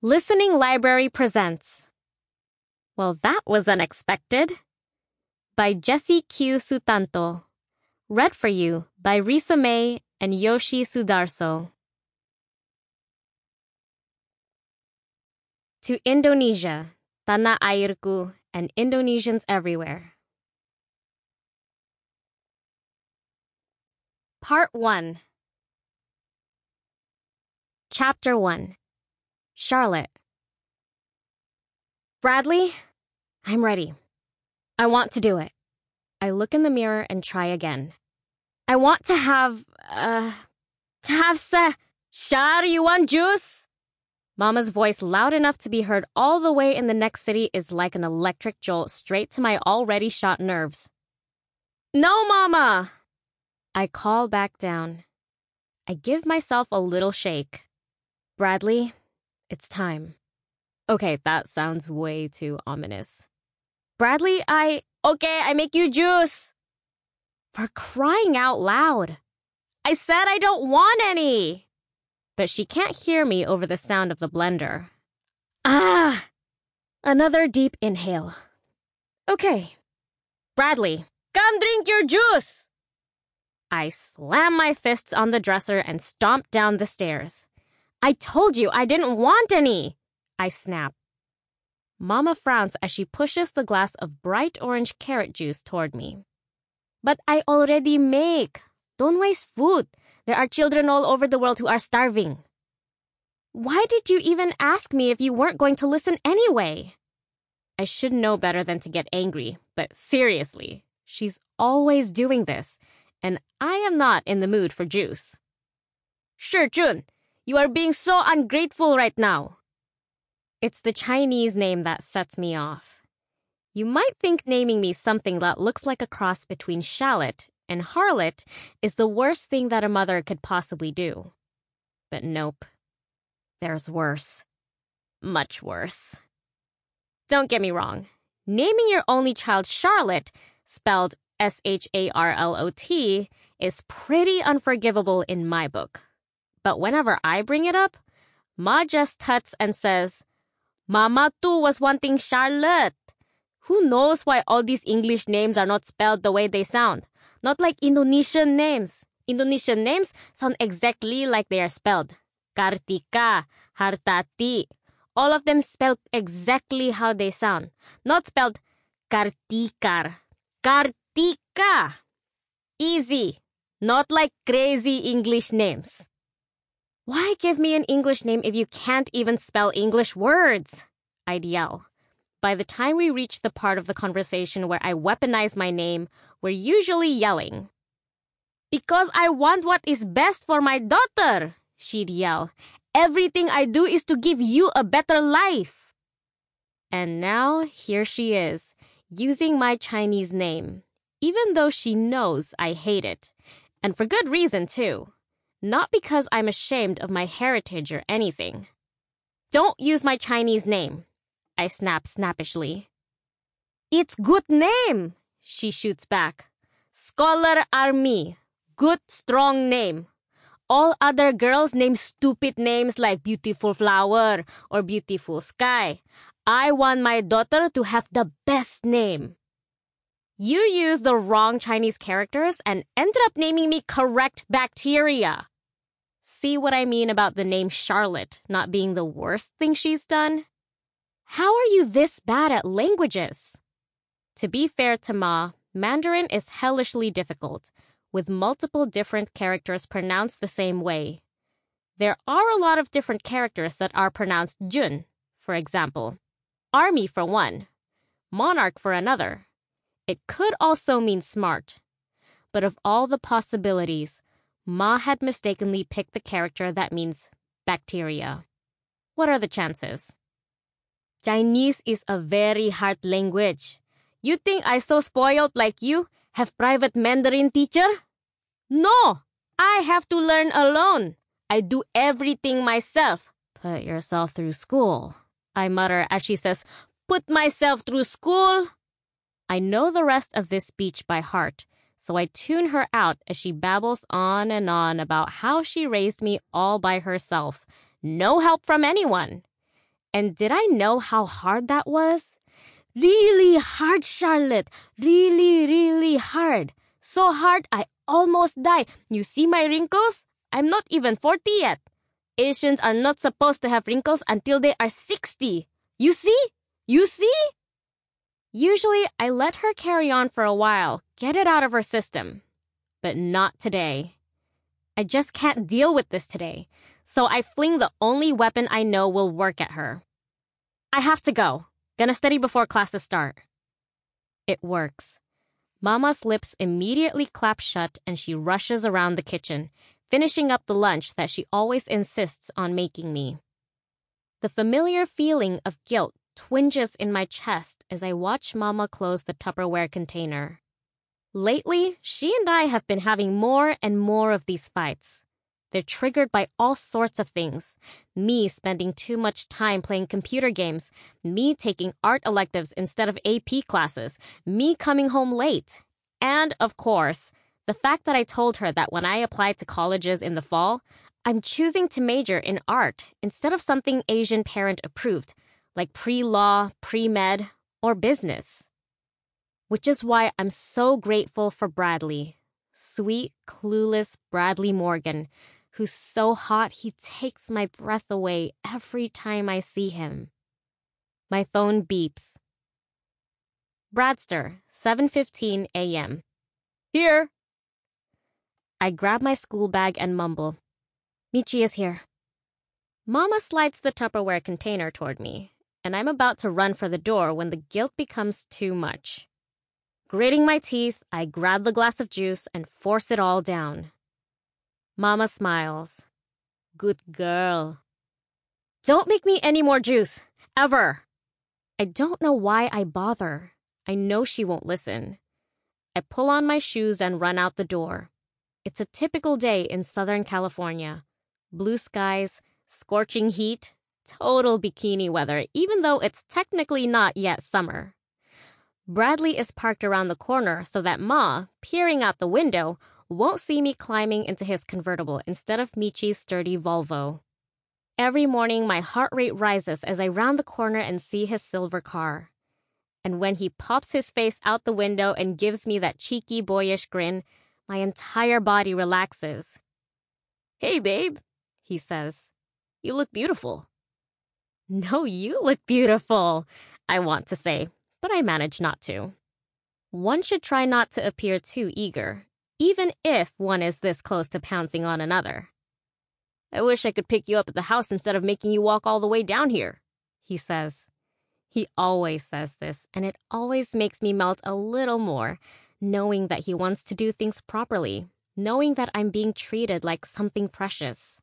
Listening Library presents Well, That Was Unexpected by Jessie Q. Sutanto. Read for you by Risa May and Yoshi Sudarso. To Indonesia, Tanah Airku, and Indonesians everywhere. Part 1. Chapter 1. Charlotte. Bradley, I'm ready. I want to do it. I look in the mirror and try again. I want to have Char, you want juice? Mama's voice, loud enough to be heard all the way in the next city, is like an electric jolt straight to my already shot nerves. No, Mama! I call back down. I give myself a little shake. Bradley, it's time. Okay, that sounds way too ominous. Bradley, I make you juice. For crying out loud. I said I don't want any. But she can't hear me over the sound of the blender. Another deep inhale. Okay. Bradley, come drink your juice. I slam my fists on the dresser and stomp down the stairs. I told you I didn't want any, I snap. Mama frowns as she pushes the glass of bright orange carrot juice toward me. But I already make. Don't waste food. There are children all over the world who are starving. Why did you even ask me if you weren't going to listen anyway? I should know better than to get angry, but seriously, she's always doing this, and I am not in the mood for juice. Sure, Jun, you are being so ungrateful right now. It's the Chinese name that sets me off. You might think naming me something that looks like a cross between shallot and harlot is the worst thing that a mother could possibly do. But nope. There's worse. Much worse. Don't get me wrong. Naming your only child Charlotte, spelled Sharlot, is pretty unforgivable in my book. But whenever I bring it up, Ma just tuts and says, Mama too was wanting Charlotte. Who knows why all these English names are not spelled the way they sound? Not like Indonesian names. Indonesian names sound exactly like they are spelled. Kartika, Hartati. All of them spelled exactly how they sound. Not spelled Kartikar. Kartika. Easy. Not like crazy English names. Why give me an English name if you can't even spell English words? I'd yell. By the time we reach the part of the conversation where I weaponize my name, we're usually yelling. Because I want what is best for my daughter, she'd yell. Everything I do is to give you a better life. And now here she is, using my Chinese name, even though she knows I hate it. And for good reason, too. Not because I'm ashamed of my heritage or anything. Don't use my Chinese name, I snap snappishly. It's good name, she shoots back. Scholar Army. Good, strong name. All other girls name stupid names like Beautiful Flower or Beautiful Sky. I want my daughter to have the best name. You used the wrong Chinese characters and ended up naming me correct bacteria. See what I mean about the name Charlotte not being the worst thing she's done? How are you this bad at languages? To be fair to Ma, Mandarin is hellishly difficult, with multiple different characters pronounced the same way. There are a lot of different characters that are pronounced Jun, for example. Army for one. Monarch for another. It could also mean smart. But of all the possibilities, Ma had mistakenly picked the character that means bacteria. What are the chances? Chinese is a very hard language. You think I so spoiled like you have private Mandarin teacher? No, I have to learn alone. I do everything myself. Put yourself through school, I mutter as she says, put myself through school? I know the rest of this speech by heart, so I tune her out as she babbles on and on about how she raised me all by herself. No help from anyone. And did I know how hard that was? Really hard, Charlotte. Really, really hard. So hard I almost die. You see my wrinkles? I'm not even 40 yet. Asians are not supposed to have wrinkles until they are 60. You see? You see? Usually, I let her carry on for a while, get it out of her system. But not today. I just can't deal with this today. So I fling the only weapon I know will work at her. I have to go. Gonna study before classes start. It works. Mama's lips immediately clap shut and she rushes around the kitchen, finishing up the lunch that she always insists on making me. The familiar feeling of guilt twinges in my chest as I watch Mama close the Tupperware container. Lately, she and I have been having more and more of these fights. They're triggered by all sorts of things. Me spending too much time playing computer games, me taking art electives instead of AP classes, me coming home late. And, of course, the fact that I told her that when I applied to colleges in the fall, I'm choosing to major in art instead of something Asian parent approved, like pre-law, pre-med, or business. Which is why I'm so grateful for Bradley. Sweet, clueless Bradley Morgan, who's so hot he takes my breath away every time I see him. My phone beeps. Bradster, 7:15 a.m. Here! I grab my school bag and mumble. Michi is here. Mama slides the Tupperware container toward me, and I'm about to run for the door when the guilt becomes too much. Gritting my teeth, I grab the glass of juice and force it all down. Mama smiles. Good girl. Don't make me any more juice. Ever. I don't know why I bother. I know she won't listen. I pull on my shoes and run out the door. It's a typical day in Southern California. Blue skies, scorching heat, total bikini weather, even though it's technically not yet summer. Bradley is parked around the corner so that Ma, peering out the window, won't see me climbing into his convertible instead of Michi's sturdy Volvo. Every morning, my heart rate rises as I round the corner and see his silver car. And when he pops his face out the window and gives me that cheeky, boyish grin, my entire body relaxes. Hey, babe, he says. You look beautiful. No, you look beautiful, I want to say, but I manage not to. One should try not to appear too eager, even if one is this close to pouncing on another. I wish I could pick you up at the house instead of making you walk all the way down here, he says. He always says this, and it always makes me melt a little more, knowing that he wants to do things properly, knowing that I'm being treated like something precious.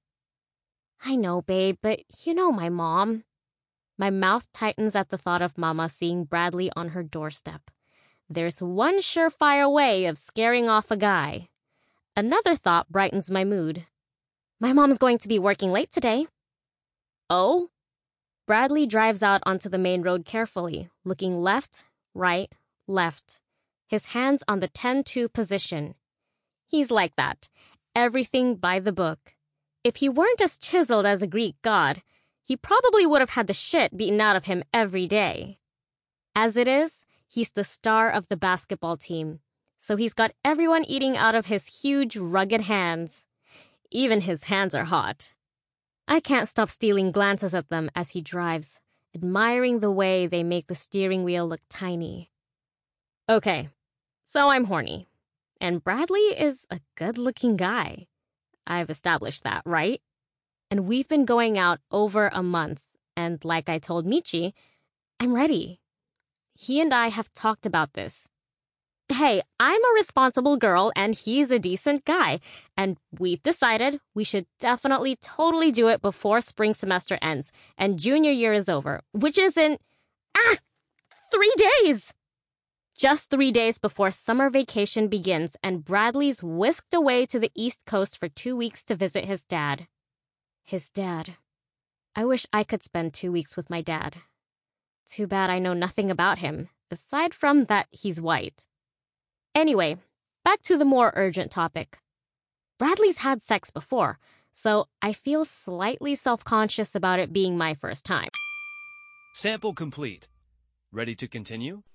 I know, babe, but you know my mom. My mouth tightens at the thought of Mama seeing Bradley on her doorstep. There's one surefire way of scaring off a guy. Another thought brightens my mood. My mom's going to be working late today. Oh? Bradley drives out onto the main road carefully, looking left, right, left. His hands on the 10-2 position. He's like that. Everything by the book. If he weren't as chiseled as a Greek god, he probably would have had the shit beaten out of him every day. As it is, he's the star of the basketball team, so he's got everyone eating out of his huge, rugged hands. Even his hands are hot. I can't stop stealing glances at them as he drives, admiring the way they make the steering wheel look tiny. Okay, so I'm horny. And Bradley is a good-looking guy. I've established that, right? And we've been going out over a month, and like I told Michi, I'm ready. He and I have talked about this. Hey, I'm a responsible girl and he's a decent guy, and we've decided we should definitely totally do it before spring semester ends and junior year is over, which is in 3 days! Just 3 days before summer vacation begins and Bradley's whisked away to the East Coast for 2 weeks to visit his dad. His dad. I wish I could spend 2 weeks with my dad. Too bad I know nothing about him, aside from that he's white. Anyway, back to the more urgent topic. Bradley's had sex before, so I feel slightly self-conscious about it being my first time. Sample complete. Ready to continue?